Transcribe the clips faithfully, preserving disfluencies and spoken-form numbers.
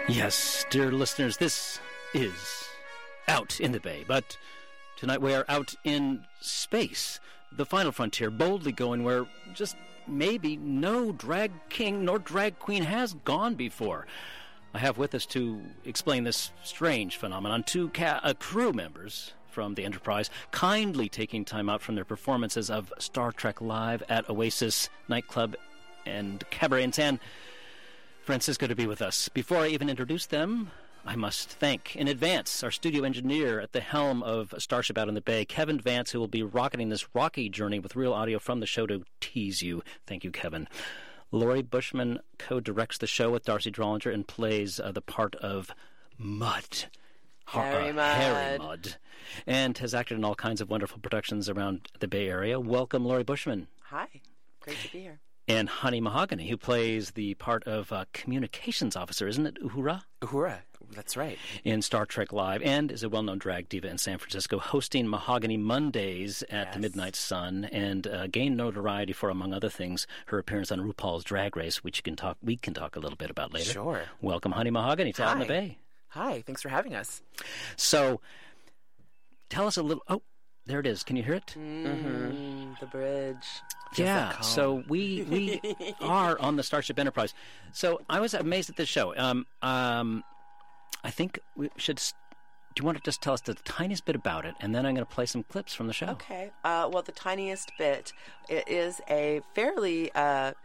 Yes, dear listeners, this is Out in the Bay, but tonight we are out in space, the final frontier, boldly going where just maybe no drag king nor drag queen has gone before. I have with us to explain this strange phenomenon two ca- uh, crew members from the Enterprise kindly taking time out from their performances of Star Trek Live at Oasis Nightclub and Cabaret in San Francisco to be with us. Before I even introduce them, I must thank in advance our studio engineer at the helm of Starship Out in the Bay, Kevin Vance, who will be rocketing this rocky journey with real audio from the show to tease you. Thank you, Kevin. Laurie Bushman co-directs the show with Darcy Drollinger and plays uh, the part of Mud. Harry uh, Mudd. Harry Mudd. And has acted in all kinds of wonderful productions around the Bay Area. Welcome, Laurie Bushman. Hi. Great to be here. And Honey Mahogany, who plays the part of uh, communications officer, isn't it, Uhura? Uhura, that's right. In Star Trek Live, and is a well-known drag diva in San Francisco, hosting Mahogany Mondays at Yes. the Midnight Sun, and uh, gained notoriety for, among other things, her appearance on RuPaul's Drag Race, which you can talk, we can talk a little bit about later. Sure. Welcome, Honey Mahogany, to Out in the Hi. Bay. Hi, thanks for having us. So, tell us a little... Oh, there it is. Can you hear it? Mm, the bridge. Yeah, like home. so we we are on the Starship Enterprise. So I was amazed at this show. Um, um, I think we should. s- Do you want to just tell us the tiniest bit about it, and then I'm going to play some clips from the show? Okay. Uh, well, the tiniest bit. It is a fairly uh,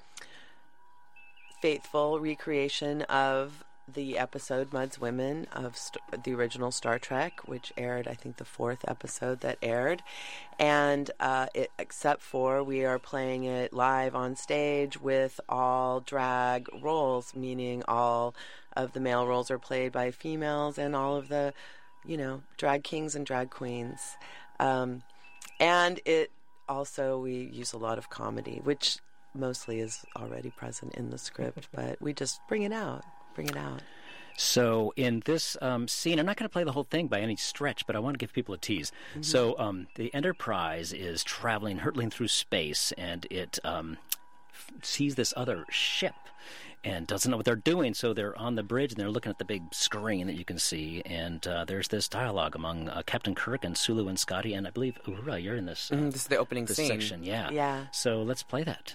faithful recreation of the episode Mud's Women of st- the original Star Trek, which aired, I think, the fourth episode that aired. And uh, it, except for we are playing it live on stage with all drag roles, meaning all of the male roles are played by females and all of the, you know, drag kings and drag queens. Um, and it also, we use a lot of comedy, which mostly is already present in the script, but we just bring it out. Bring it out. So in this um, scene, I'm not going to play the whole thing by any stretch, but I want to give people a tease. Mm-hmm. So um, the Enterprise is traveling, hurtling through space, and it um, f- sees this other ship and doesn't know what they're doing. So they're on the bridge, and they're looking at the big screen that you can see. And uh, there's this dialogue among uh, Captain Kirk and Sulu and Scotty, and I believe, Uhura, you're in this, uh, Mhm, this is the opening this scene. section. Yeah. Yeah. So let's play that.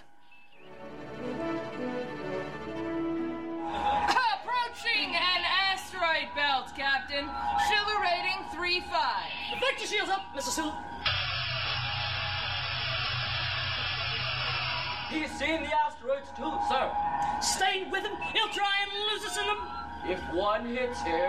Approaching an asteroid belt, Captain. Schiller rating three five. Deflect your shields up, Mister Sulu. He's seen the asteroids too, sir. Stay with him. He'll try and lose us in them. If one hits him,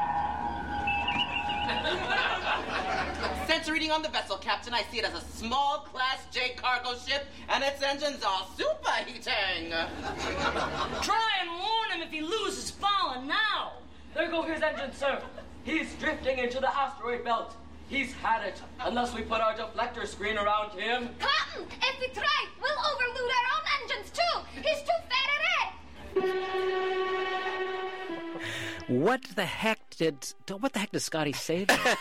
Sensor reading on the vessel, Captain. I see it as a small Class J cargo ship, and its engines are superheating. Try and warn him if he loses power now. there go his engines, sir. He's drifting into the asteroid belt. He's had it, unless we put our deflector screen around him. Cotton, if we try, we'll overload our own engines too. He's too fat at it. What the heck did what the heck did Scotty say there?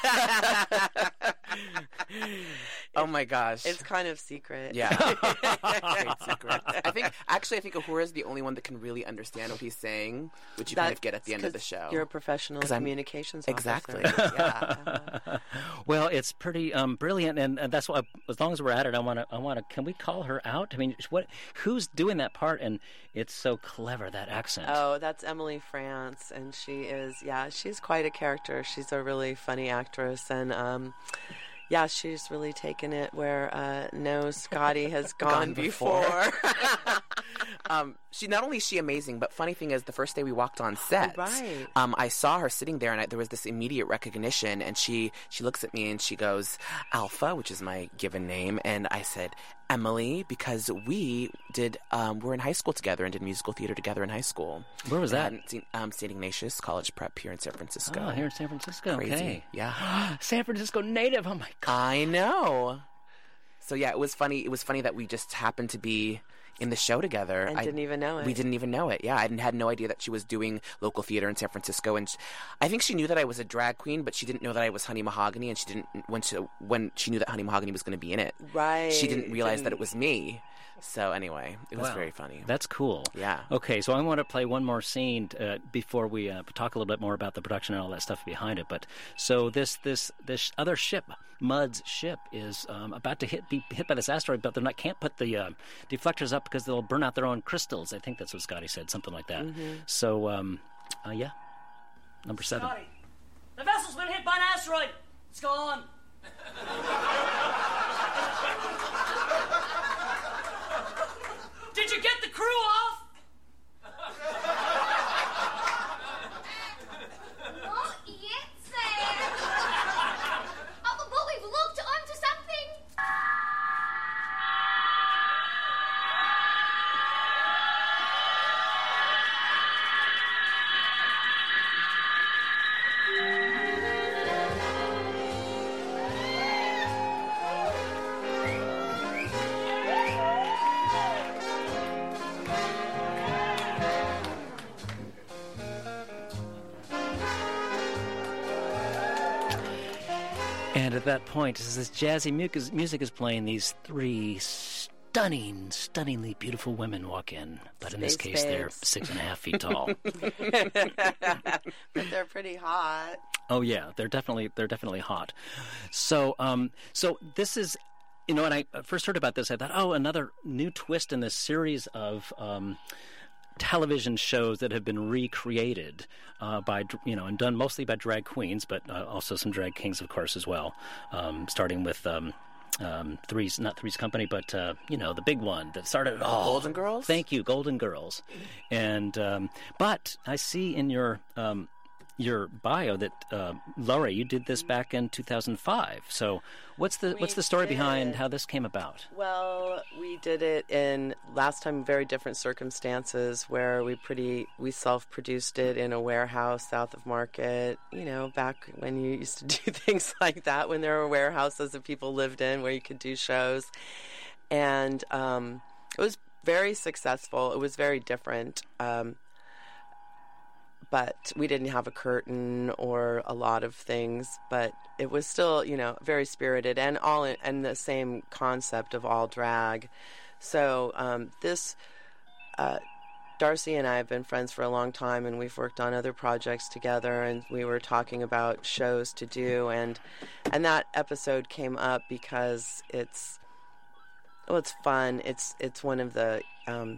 Oh my gosh. It's kind of secret. Yeah. Great secret. I think, actually, I think Uhura is the only one that can really understand what he's saying, which you kind of get at the end of the show. You're a professional 'Cause I'm- communications Exactly. officer. Yeah. Well, it's pretty um, brilliant, and, and that's why. As long as we're at it, I want to. I want to. Can we call her out? I mean, what? Who's doing that part? And it's so clever, that accent. Oh, that's Emily France, and she is, yeah, she's quite a character. She's a really funny actress, and um, yeah, she's really taken it where uh, no Scotty has gone, Gone before. before. um, she not only is she amazing, but funny thing is, the first day we walked on set, right. um, I saw her sitting there, and I, there was this immediate recognition. And she she looks at me and she goes, "Alpha," which is my given name, and I said, "Emily," because we did um, we're in high school together and did musical theater together in high school. Where was that? At, um, Saint Ignatius College Prep here in San Francisco. Oh, here in San Francisco. Crazy. Okay. Yeah. San Francisco native. Oh my god. I know. So yeah, it was funny. It was funny that we just happened to be in the show together. And I didn't even know it. We didn't even know it. Yeah, I didn't, had no idea that she was doing local theater in San Francisco, and she, I think she knew that I was a drag queen, but she didn't know that I was Honey Mahogany, and she didn't when she when she knew that Honey Mahogany was going to be in it. Right. She didn't realize Didn't- that it was me. So anyway, it was Wow. very funny. That's cool. Yeah. Okay, so I want to play one more scene uh, before we uh, talk a little bit more about the production and all that stuff behind it. But so this this this other ship, Mud's ship, is um, about to hit be hit by this asteroid, but they not can't put the uh, deflectors up because they'll burn out their own crystals. I think that's what Scotty said, something like that. So um, uh, yeah, number seven. Scotty, the vessel's been hit by an asteroid. It's gone. Did you get the crew off? Not yet, Sam. Oh, but we've looked onto something. And at that point, as this jazzy mu- music is playing, these three stunning, stunningly beautiful women walk in. But in this Space case, they're babes. six and a half feet tall. But they're pretty hot. Oh yeah, they're definitely they're definitely hot. So um, so this is, you know, when I first heard about this, I thought, oh, another new twist in this series of um, television shows that have been recreated uh, by, you know, and done mostly by drag queens, but uh, also some drag kings, of course, as well. Um, starting with um, um, Three's, not Three's Company, but uh, you know, the big one that started it all. Golden Girls? Thank you, Golden Girls. And um, but I see in your um, your bio that uh, Laurie, you did this back in two thousand five. So what's the what's We the story behind did. how this came about? Well, we did it in last time very different circumstances where we pretty we self-produced it in a warehouse south of Market. You know, back when you used to do things like that, when there were warehouses that people lived in where you could do shows, and um, it was very successful. It was very different. Um, But we didn't have a curtain or a lot of things, but it was still, you know, very spirited and all in, and the same concept of all drag. So um, this, uh, Darcy and I have been friends for a long time, and we've worked on other projects together, and we were talking about shows to do, and and that episode came up because it's, well, it's fun. It's it's one of the. Um,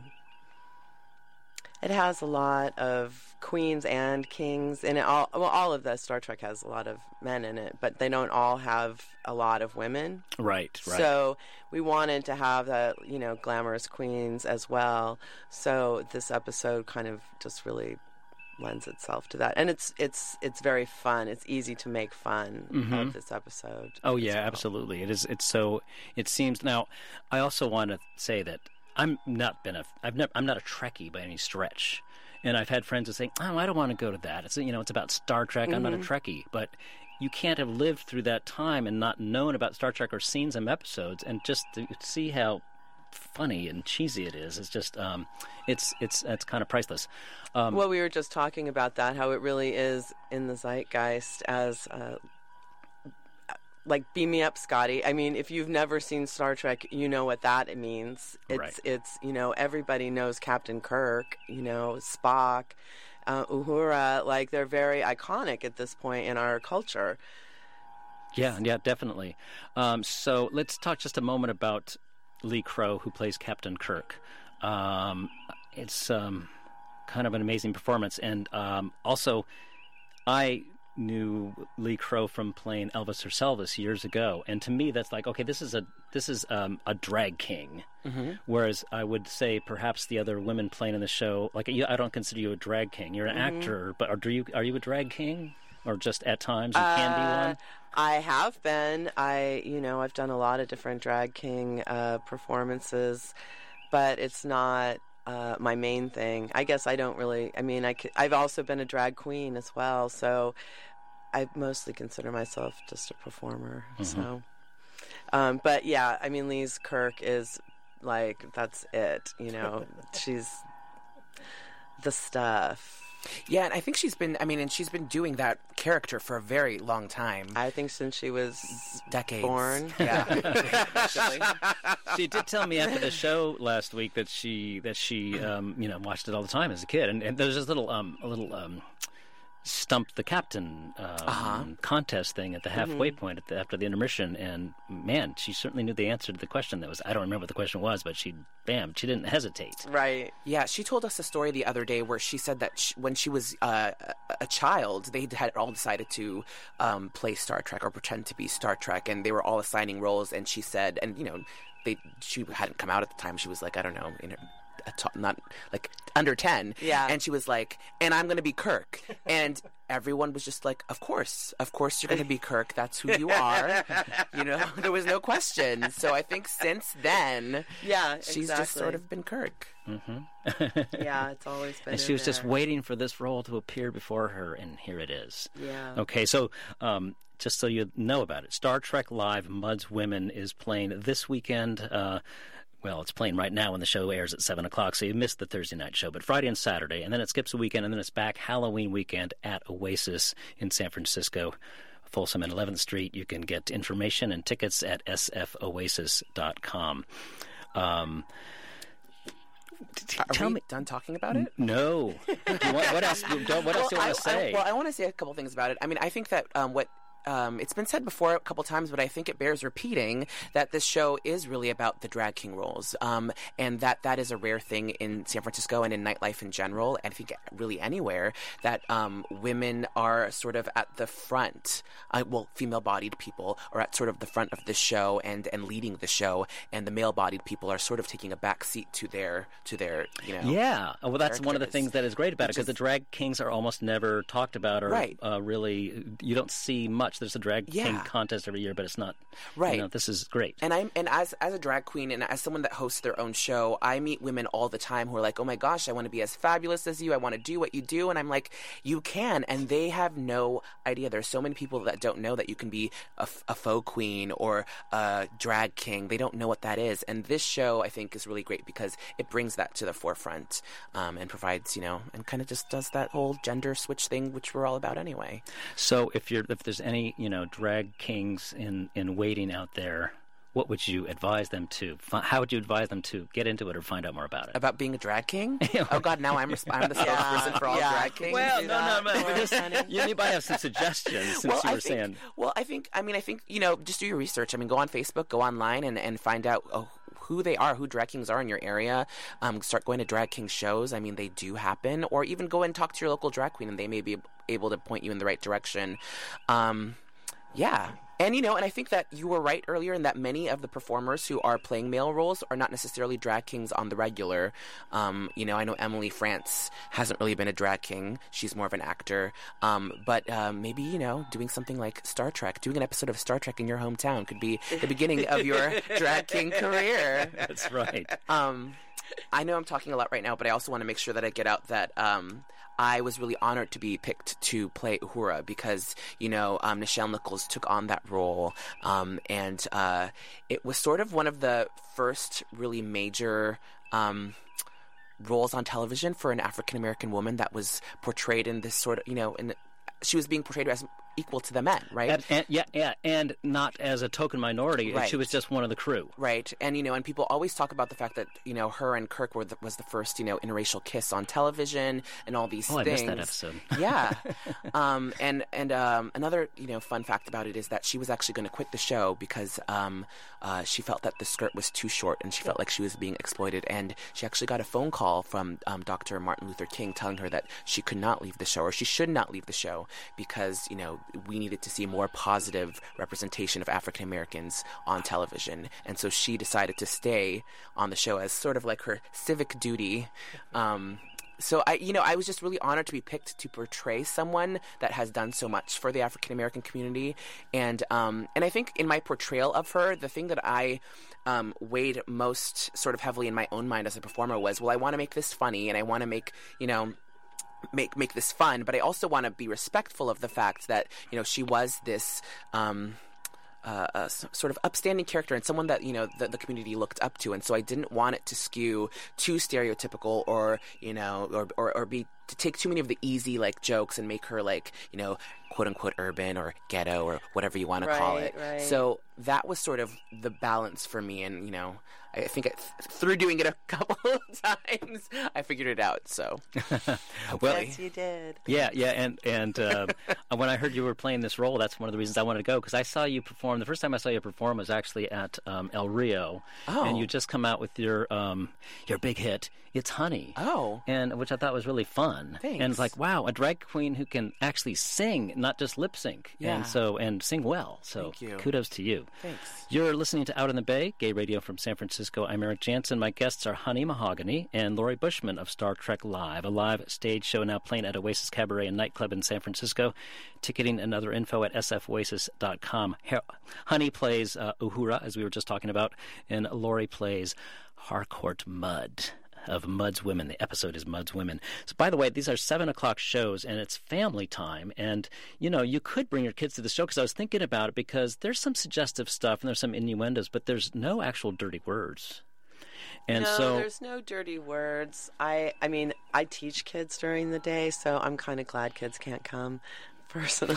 It has a lot of queens and kings, and it all well, all of the Star Trek has a lot of men in it, but they don't all have a lot of women. Right, right. So we wanted to have the, you know, glamorous queens as well. So this episode kind of just really lends itself to that, and it's it's it's very fun. It's easy to make fun Mm-hmm. of this episode. Oh as yeah, well. absolutely. It is. It's so. It seems now. I also want to say that I'm not been a. I've never. I'm not a Trekkie by any stretch, and I've had friends that say, "Oh, I don't want to go to that. It's you know, it's about Star Trek. I'm not a Trekkie." But you can't have lived through that time and not known about Star Trek or seen some episodes, and just to see how funny and cheesy it is. It's just. Um, it's it's it's kind of priceless. Um, Well, we were just talking about that, how it really is in the zeitgeist as, uh, like, beam me up, Scotty. I mean, if you've never seen Star Trek, you know what that means. It's, Right. it's you know, everybody knows Captain Kirk, you know, Spock, uh, Uhura. Like, they're very iconic at this point in our culture. Yeah, yeah, definitely. Um, so let's talk just a moment about Lee Crow, who plays Captain Kirk. Um, it's um, kind of an amazing performance, and um, also, I knew Lee Crow from playing Elvis or Selvis years ago, and to me, that's like, okay, this is a this is um, a drag king. Mm-hmm. Whereas I would say perhaps the other women playing in the show, like you, I don't consider you a drag king. You're an Mm-hmm. actor, but are you are you a drag king, or just at times you can be Uh, one? I have been. I, you know, I've done a lot of different drag king uh, performances, but it's not uh, my main thing. I guess I don't really. I mean, I, I've also been a drag queen as well, so I mostly consider myself just a performer. Mm-hmm. So, um, but yeah, I mean, Lee's Kirk is Like, that's it, you know. She's the stuff. Yeah, and I think she's been, I mean, and she's been doing that character for a very long time. I think since she was decades born. Yeah. She did tell me after the show last week that she that she um, you know watched it all the time as a kid, and, and there's this little um a little um stump the captain um, Uh-huh. contest thing at the halfway Mm-hmm. point at the, after the intermission, and man, she certainly knew the answer to the question. That was, I don't remember what the question was, but she bam she didn't hesitate. Right. Yeah, she told us a story the other day where she said that she, when she was uh, a- a child, they had all decided to um, play Star Trek or pretend to be Star Trek, and they were all assigning roles. And she said, and you know, they she hadn't come out at the time. She was like, I don't know, in her, a t- not like under ten. Yeah. And she was like, and I'm going to be Kirk. And everyone was just like, of course, of course you're going to be Kirk. That's who you are. You know, there was no question. So I think since then, Yeah, she's exactly. just sort of been Kirk. Yeah, it's always been And in she was just there. waiting for this role to appear before her, and here it is. Yeah. Okay, so um, just so you know about it, Star Trek Live Mud's Women is playing this weekend. Uh, well, it's playing right now when the show airs at seven o'clock, so you missed the Thursday night show. But Friday and Saturday, and then it skips a weekend, and then it's back Halloween weekend at Oasis in San Francisco, Folsom and eleventh Street. You can get information and tickets at s f oasis dot com. Um, t- Are tell we me, done talking about it? no. Do you want- what else? What else do you want to I, say? I, well, I want to say a couple things about it. I mean, I think that um, what um, it's been said before a couple times, but I think it bears repeating that this show is really about the drag king roles, um, and that that is a rare thing in San Francisco and in nightlife in general, and I think really anywhere, that um, women are sort of at the front, uh, well, female-bodied people are at sort of the front of the show and, and leading the show, and the male-bodied people are sort of taking a back seat to their, to their, you know. Yeah, well, that's one of the characters, things that is great about it, which because the is- drag kings are almost never talked about, or Right. uh, really, you don't see much. There's a drag king Yeah. contest every year, but it's not. Right. You know, this is great. And I'm and as as a drag queen and as someone that hosts their own show, I meet women all the time who are like, "Oh my gosh, I want to be as fabulous as you. I want to do what you do." And I'm like, "You can." And they have no idea. There's so many people that don't know that you can be a, f- a faux queen or a drag king. They don't know what that is. And this show, I think, is really great because it brings that to the forefront um, and provides, you know, and kind of just does that whole gender switch thing, which we're all about anyway. So, if you're if there's any you know drag kings in in waiting out there, what would you advise them to? fi- How would you advise them to get into it or find out more about it? About being a drag king? Oh God, now I'm resp- I'm the spokesperson for all Yeah. drag kings. Well, do no, no, that no. for but us, just- honey. you, you might have some suggestions since well, you I were think, saying. well, I think, I mean, I think, you know, just do your research. I mean, go on Facebook, go online, and, and find out oh, who they are, who drag kings are in your area. Um, start going to drag king shows. I mean, they do happen. Or even go and talk to your local drag queen, and they may be able to point you in the right direction. Um, yeah. And, you know, and I think that you were right earlier in that many of the performers who are playing male roles are not necessarily drag kings on the regular. Um, you know, I know Emily France hasn't really been a drag king. She's more of an actor. Um, but um, maybe, you know, doing something like Star Trek, doing an episode of Star Trek in your hometown could be the beginning of your drag king career. That's right. Um, I know I'm talking a lot right now, but I also want to make sure that I get out that um, I was really honored to be picked to play Uhura because, you know, um, Nichelle Nichols took on that role. Um, and uh, it was sort of one of the first really major um, roles on television for an African-American woman that was portrayed in this sort of, you know, in, she was being portrayed as equal to the men, right? And, and, yeah, yeah, and not as a token minority. Right. She was just one of the crew. Right, and you know, and people always talk about the fact that you know her and Kirk were the, was the first you know interracial kiss on television and all these Oh, I things. missed that episode. Yeah, um, and and um, another you know fun fact about it is that she was actually going to quit the show because um, uh, she felt that the skirt was too short and she felt like she was being exploited. And she actually got a phone call from um, Doctor Martin Luther King telling her that she could not leave the show or she should not leave the show because you know we needed to see more positive representation of African Americans on television. And so she decided to stay on the show as sort of like her civic duty. Um, so I, you know, I was just really honored to be picked to portray someone that has done so much for the African American community. And um, and I think in my portrayal of her, the thing that I um, weighed most sort of heavily in my own mind as a performer was, well, I want to make this funny and I want to make, you know, make make this fun, but I also want to be respectful of the fact that you know she was this um, uh, a s- sort of upstanding character and someone that, you know, the, the community looked up to. And so I didn't want it to skew too stereotypical or, you know, or, or, or be to take too many of the easy, like, jokes and make her, like, you know, quote-unquote urban or ghetto or whatever you want to call Right, it. right. So that was sort of the balance for me. And, you know, I think it, through doing it a couple of times, I figured it out. So, Well, Yes, you did. Yeah, yeah, and and uh, when I heard you were playing this role, that's one of the reasons I wanted to go, because I saw you perform. The first time I saw you perform was actually at um, El Rio, Oh. and you just come out with your um, your big hit, "It's Honey," Oh. and which I thought was really fun. Thanks. And it's like, wow, a drag queen who can actually sing, not just lip sync, Yeah. and so and sing well. So Thank you. kudos to you. Thanks. You're listening to Out in the Bay, gay radio from San Francisco. I'm Eric Jansen. My guests are Honey Mahogany and Lori Bushman of Star Trek Live, a live stage show now playing at Oasis Cabaret and Nightclub in San Francisco. Ticketing and other info at s f oasis dot com. Honey plays uh, Uhura, as we were just talking about, and Lori plays Harcourt Mudd of Mudd's Women. The episode is Mudd's Women. So, by the way, these are seven o'clock shows, and it's family time. And, you know, you could bring your kids to the show, because I was thinking about it, because there's some suggestive stuff and there's some innuendos, but there's no actual dirty words. And no, so, there's no dirty words. I, I mean, I teach kids during the day, so I'm kind of glad kids can't come. Personally,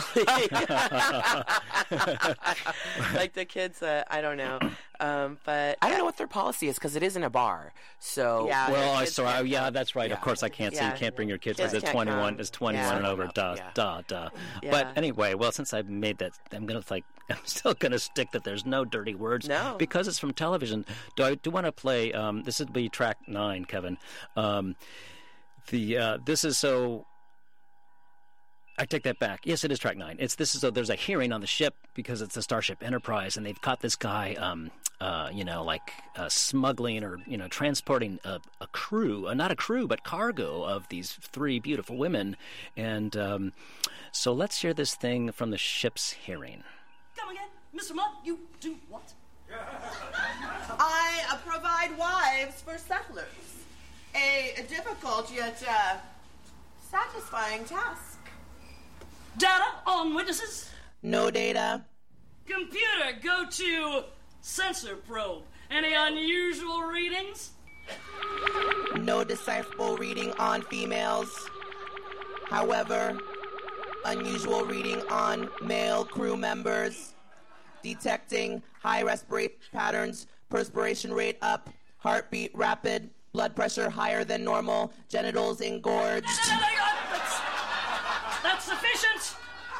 like the kids, uh, I don't know, um, but I don't know what their policy is because it isn't a bar. So Yeah. well, I kids saw. can't yeah, come. that's right. Of Yeah. course, I can't say Yeah. you can't bring your kids Kids because it's can't twenty-one. come. It's twenty-one Yeah. and over. Duh, Yeah. duh, duh. Yeah. But anyway, well, since I've made that, I'm gonna like. I'm still gonna stick that there's no dirty words. No. Because it's from television. Do I do want to play? Um, this would be track nine, Kevin. Um, the uh, this is so. I take that back. Yes, it is track nine. It's this is a, there's a hearing on the ship because it's a Starship Enterprise, and they've caught this guy, um, uh, you know, like uh, smuggling or you know transporting a, a crew, uh, not a crew, but cargo of these three beautiful women. And um, so let's hear this thing from the ship's hearing. Come again, Mister Mudd. You do what? I uh, provide wives for settlers. A, a difficult yet uh, satisfying task. Data on witnesses. No data. Computer, go to sensor probe. Any unusual readings? No decipherable reading on females. However, unusual reading on male crew members. Detecting high respiratory patterns, perspiration rate up, heartbeat rapid, blood pressure higher than normal, genitals engorged. No, no, no, no, that's, that's sufficient.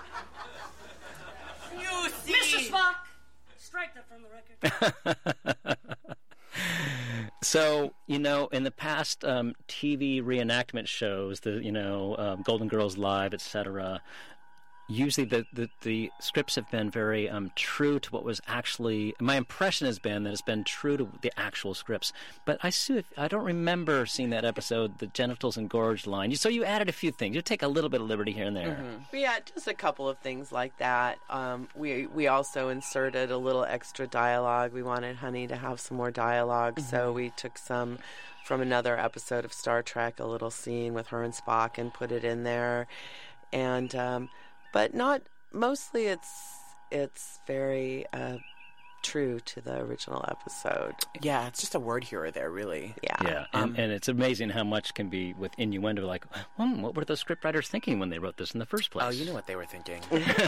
You see. Mister Spock, strike that from the record. So, you know, in the past um, T V reenactment shows, the you know, um, Golden Girls Live, et cetera, usually the, the, the scripts have been very um, true to what was actually... My impression has been that it's been true to the actual scripts. But I see, I don't remember seeing that episode, the genitals engorged line. So you added a few things. You take a little bit of liberty here and there. Mm-hmm. Yeah, just a couple of things like that. Um, we we also inserted a little extra dialogue. We wanted Honey to have some more dialogue, mm-hmm. so we took some from another episode of Star Trek, a little scene with her and Spock, and put it in there. And um, but not mostly. It's it's very uh, true to the original episode. Yeah, it's just a word here or there, really. Yeah. Yeah, and, and it's amazing how much can be with innuendo, like, hmm, what were those scriptwriters thinking when they wrote this in the first place? Oh, you know what they were thinking.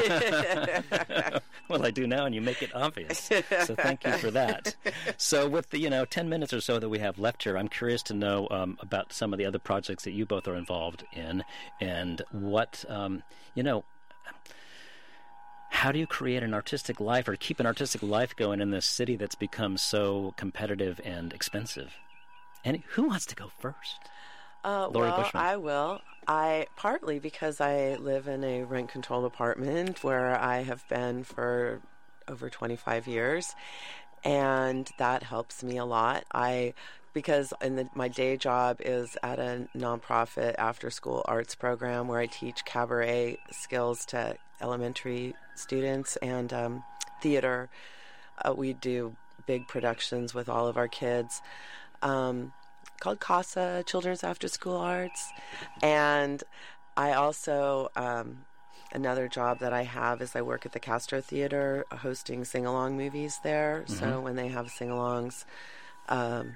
Well, I do now, and you make it obvious. So thank you for that. So with the, you know, ten minutes or so that we have left here, I'm curious to know um, about some of the other projects that you both are involved in, and what, um, you know, how do you create an artistic life or keep an artistic life going in this city that's become so competitive and expensive? And who wants to go first? Uh, Lori well, Bushman. I will. I partly because I live in a rent-controlled apartment where I have been for over twenty-five years, and that helps me a lot. I because in the, my day job is at a nonprofit after-school arts program where I teach cabaret skills to elementary students and um, theater. Uh, we do big productions with all of our kids. Um, called CASA, Children's After School Arts. And I also um, another job that I have is I work at the Castro Theater hosting sing-along movies there. Mm-hmm. So when they have sing-alongs, um,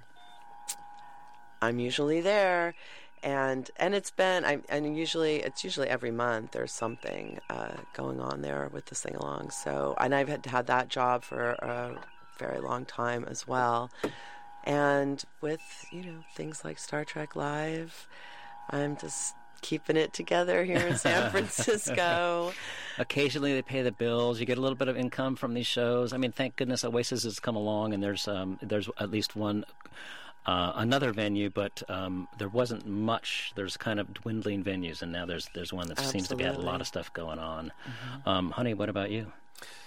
I'm usually there. And and it's been, I, and usually, it's usually every month there's something uh, going on there with the sing-along. So, and I've had had that job for a very long time as well. And with, you know, things like Star Trek Live, I'm just keeping it together here in San Francisco. Occasionally they pay the bills. You get a little bit of income from these shows. I mean, thank goodness Oasis has come along, and there's um, there's at least one uh, another venue, but um, there wasn't much. There's kind of dwindling venues, and now there's there's one that Absolutely. seems to be had a lot of stuff going on. Mm-hmm. Um, honey, what about you?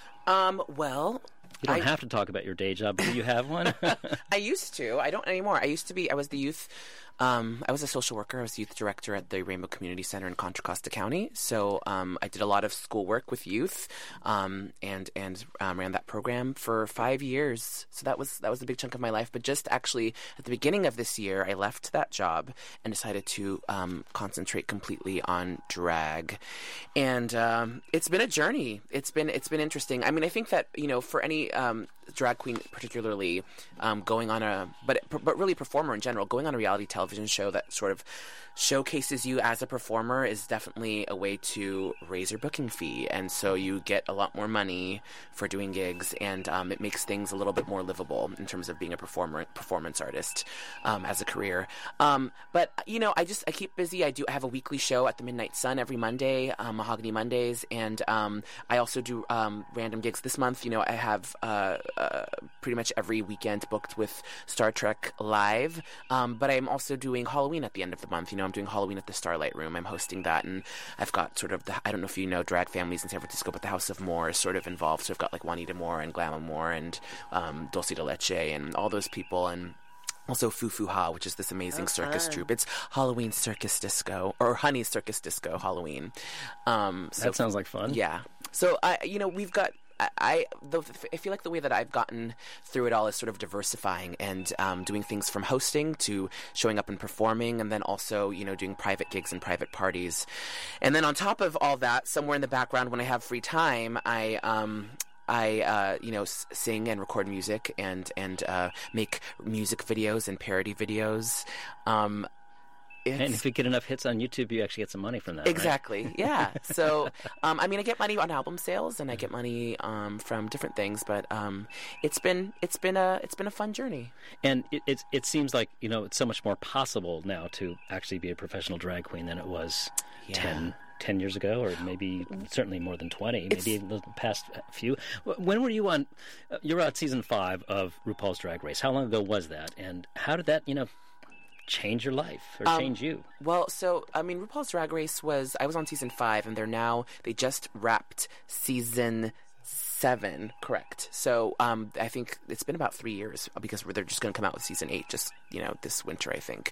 Um, well, you don't I, have to talk about your day job. Do you have one? I used to. I don't anymore. I used to be. I was the youth. Um, I was a social worker. I was youth director at the Rainbow Community Center in Contra Costa County. So um, I did a lot of school work with youth, um, and and um, ran that program for five years. So that was that was a big chunk of my life. But just actually at the beginning of this year, I left that job and decided to um, concentrate completely on drag. And um, it's been a journey. It's been it's been interesting. I mean, I think that, you know, for any um, drag queen, particularly um, going on a but but really performer in general, going on a reality television show that sort of showcases you as a performer is definitely a way to raise your booking fee, and so you get a lot more money for doing gigs, and um, it makes things a little bit more livable in terms of being a performer performance artist um, as a career. Um, but you know, I just I keep busy. I do I have a weekly show at the Midnight Sun every Monday, um, Mahogany Mondays, and um, I also do um, random gigs. This month, you know, I have uh, uh, pretty much every weekend booked with Star Trek Live, um, but I'm also doing Halloween at the end of the month. You know, I'm doing Halloween at the Starlight Room. I'm hosting that, and I've got sort of the, I don't know if you know drag families in San Francisco, but the House of Moore is sort of involved. So I've got like Juanita Moore and Glamour Moore and um, Dulce de Leche and all those people, and also Foo Foo Ha, which is this amazing oh, circus fun. troupe. It's Halloween Circus Disco, or Honey Circus Disco Halloween. Um, so, that sounds like fun. Yeah. So I, you know, we've got. I, the, I feel like the way that I've gotten through it all is sort of diversifying and um, doing things from hosting to showing up and performing, and then also, you know, doing private gigs and private parties. And then on top of all that, somewhere in the background when I have free time, I um, I, uh, you know, s- sing and record music and, and uh, make music videos and parody videos. Um, It's, and if you get enough hits on YouTube, you actually get some money from that. Exactly. Right? Yeah. So, um, I mean, I get money on album sales, and I get money um, from different things. But um, it's been it's been a it's been a fun journey. And it, it it seems like, you know, it's so much more possible now to actually be a professional drag queen than it was yeah. ten, ten years ago, or maybe certainly more than twenty, it's, maybe the past few. When were you on? You were on season five of RuPaul's Drag Race. How long ago was that? And how did that, you know, change your life or um, change you? Well, so, I mean, RuPaul's Drag Race was, I was on season five, and they're now, they just wrapped season seven, correct. So um, I think it's been about three years because they're just going to come out with season eight just, you know, this winter, I think.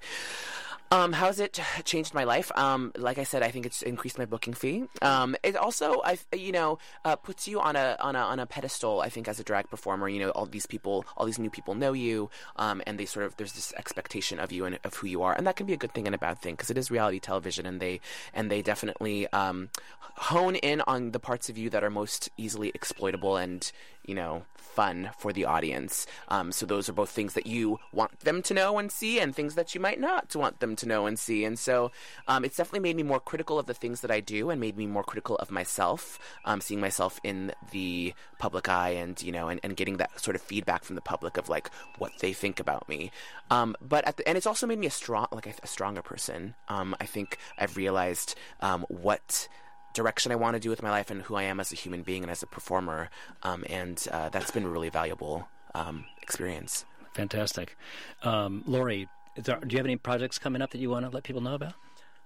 Um, how's it changed my life? Um, like I said, I think it's increased my booking fee. Um, it also, I, you know, uh, puts you on a on a on a pedestal. I think as a drag performer, you know, all these people, all these new people know you, um, and they sort of there's this expectation of you and of who you are, and that can be a good thing and a bad thing because it is reality television, and they and they definitely um, hone in on the parts of you that are most easily exploitable and, you know, fun for the audience. Um, so those are both things that you want them to know and see, and things that you might not want them to know and see. And so um, it's definitely made me more critical of the things that I do, and made me more critical of myself, um, seeing myself in the public eye, and, you know, and, and getting that sort of feedback from the public of like what they think about me. Um, but at the, and it's also made me a strong, like a, a stronger person. Um, I think I've realized um, what direction I want to do with my life and who I am as a human being and as a performer, um, and uh, that's been a really valuable um, experience. Fantastic. Um, Lori, is there, do you have any projects coming up that you want to let people know about?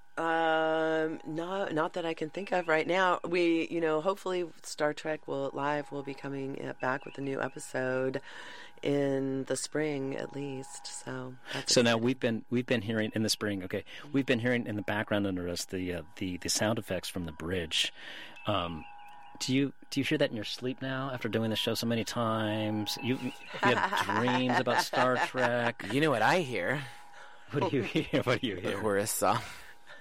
Um, no, not that I can think of right now. We, you know, hopefully Star Trek will Live will be coming back with a new episode in the spring, at least. So, that's so now we've been we've been hearing in the spring. Okay, we've been hearing in the background under us the uh, the the sound effects from the bridge. Um, do you do you hear that in your sleep now after doing the show so many times? You you have dreams about Star Trek. You know what I hear? What do you hear? What do you The hear? chorus song.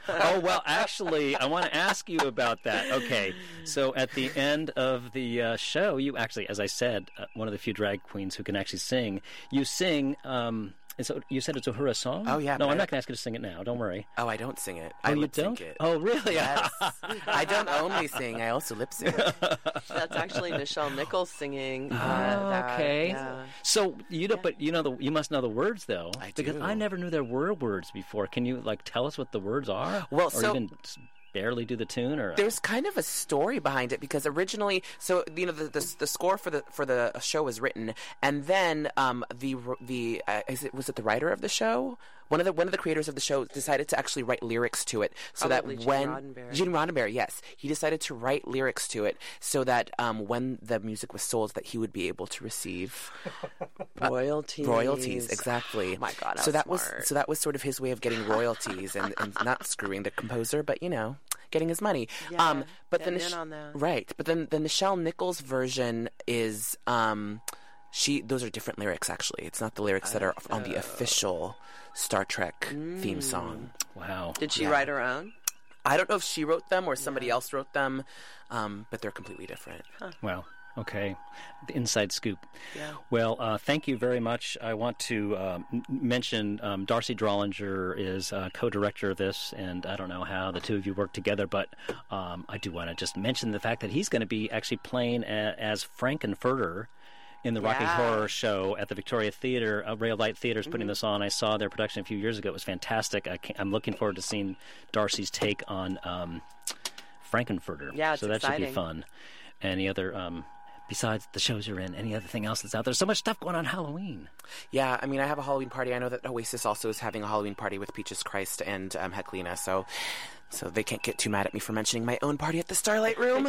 Oh, well, actually, I want to ask you about that. Okay, so at the end of the uh, show, you actually, as I said, uh, one of the few drag queens who can actually sing, you sing... Um, And so you said it's a Uhura song? Oh, yeah. No, I'm I, not going to ask you to sing it now. Don't worry. Oh, I don't sing it. Oh, I you lip sync don't? it. Oh, really? Yes. I don't only sing. I also lip sync. That's actually Nichelle Nichols singing. Uh, Oh, that, okay. yeah. So you know, but you know, the you must know the words though, I because do. I never knew there were words before. Can you like tell us what the words are? Well, or so- even s- barely do the tune, or There's kind of a story behind it because originally, so you know, the the, the score for the for the show was written, and then um, the the uh, is it was it the writer of the show? One of the one of the creators of the show decided to actually write lyrics to it, so Probably that Gene when Roddenberry. Gene Roddenberry, yes, he decided to write lyrics to it, so that um, when the music was sold, that he would be able to receive Royalties. royalties. Exactly. Oh my God, how so that smart. was so that was sort of his way of getting royalties and, and not screwing the composer, but you know, getting his money. Yeah, but then getting in on that. right, but then the Nichelle Nichols version is um, she. Those are different lyrics. Actually, it's not the lyrics that are on the official Star Trek theme song. wow. Did she Yeah. write her own? I don't know if she wrote them or somebody else wrote them, um, but they're completely different. Wow. Okay. The inside scoop. Yeah. Well, uh, thank you very much. I want to um, m- mention um, Darcy Drollinger is uh, co-director of this, and I don't know how the two of you work together, but um, I do want to just mention the fact that he's going to be actually playing a- as Frankenfurter in the Rocky Yeah. Horror Show at the Victoria Theater. Uh, Ray of Light Theater is putting Mm-hmm. this on. I saw their production a few years ago. It was fantastic. I can't, I'm looking forward to seeing Darcy's take on um, Frankenfurter. Yeah, it's so that should be exciting. fun. Any other, um, besides the shows you're in, any other thing else that's out there? So much stuff going on Halloween. Yeah, I mean, I have a Halloween party. I know that Oasis also is having a Halloween party with Peaches Christ and um, Heklina, so so they can't get too mad at me for mentioning my own party at the Starlight Room.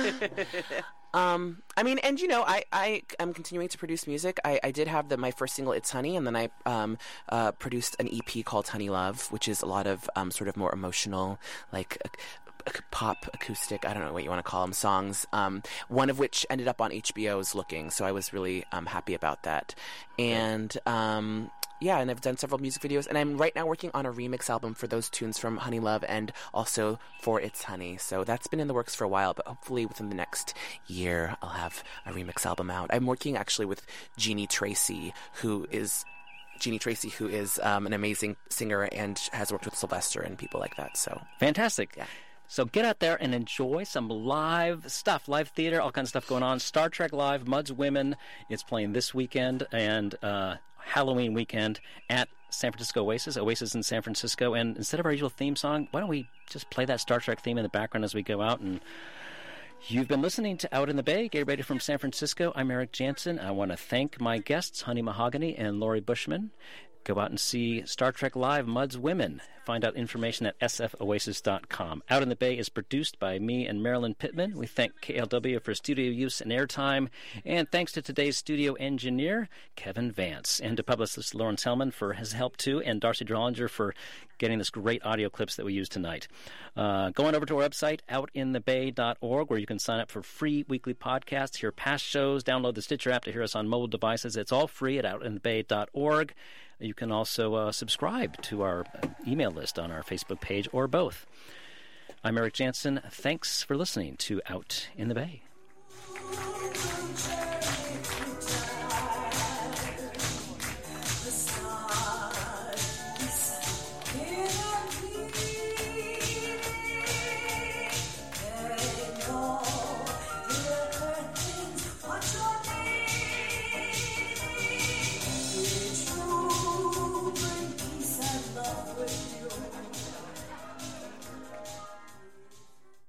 um, I mean, and you know, I I am continuing to produce music. I, I did have the my first single, It's Honey, and then I um uh, produced an E P called Honey Love, which is a lot of um sort of more emotional, like. Uh, pop, acoustic, I don't know what you want to call them, songs, um, one of which ended up on H B O's Looking, so I was really um, happy about that. And um, yeah, and I've done several music videos, and I'm right now working on a remix album for those tunes from Honey Love and also for It's Honey. So that's been in the works for a while, but hopefully within the next year I'll have a remix album out. I'm working actually with Jeannie Tracy, who is Jeannie Tracy, who is um, an amazing singer and has worked with Sylvester and people like that. So Fantastic. Yeah. So get out there and enjoy some live stuff, live theater, all kinds of stuff going on. Star Trek Live, Mud's Women, it's playing this weekend and uh, Halloween weekend at San Francisco Oasis, Oasis in San Francisco. And instead of our usual theme song, why don't we just play that Star Trek theme in the background as we go out? And you've been listening to Out in the Bay, Gay Radio from San Francisco. I'm Eric Jansen. I want to thank my guests, Honey Mahogany and Lori Bushman. Go out and see Star Trek Live, Mud's Women. Find out information at s f oasis dot com. Out in the Bay is produced by me and Marilyn Pittman. We thank K L W for studio use and airtime. And thanks to today's studio engineer, Kevin Vance. And to publicist Lawrence Hellman for his help, too. And Darcy Drollinger for getting this great audio clips that we use tonight. Uh, go on over to our website, out in the bay dot org, where you can sign up for free weekly podcasts, hear past shows, download the Stitcher app to hear us on mobile devices. It's all free at out in the bay dot org. You can also uh, subscribe to our email list on our Facebook page or both. I'm Eric Jansen. Thanks for listening to Out in the Bay.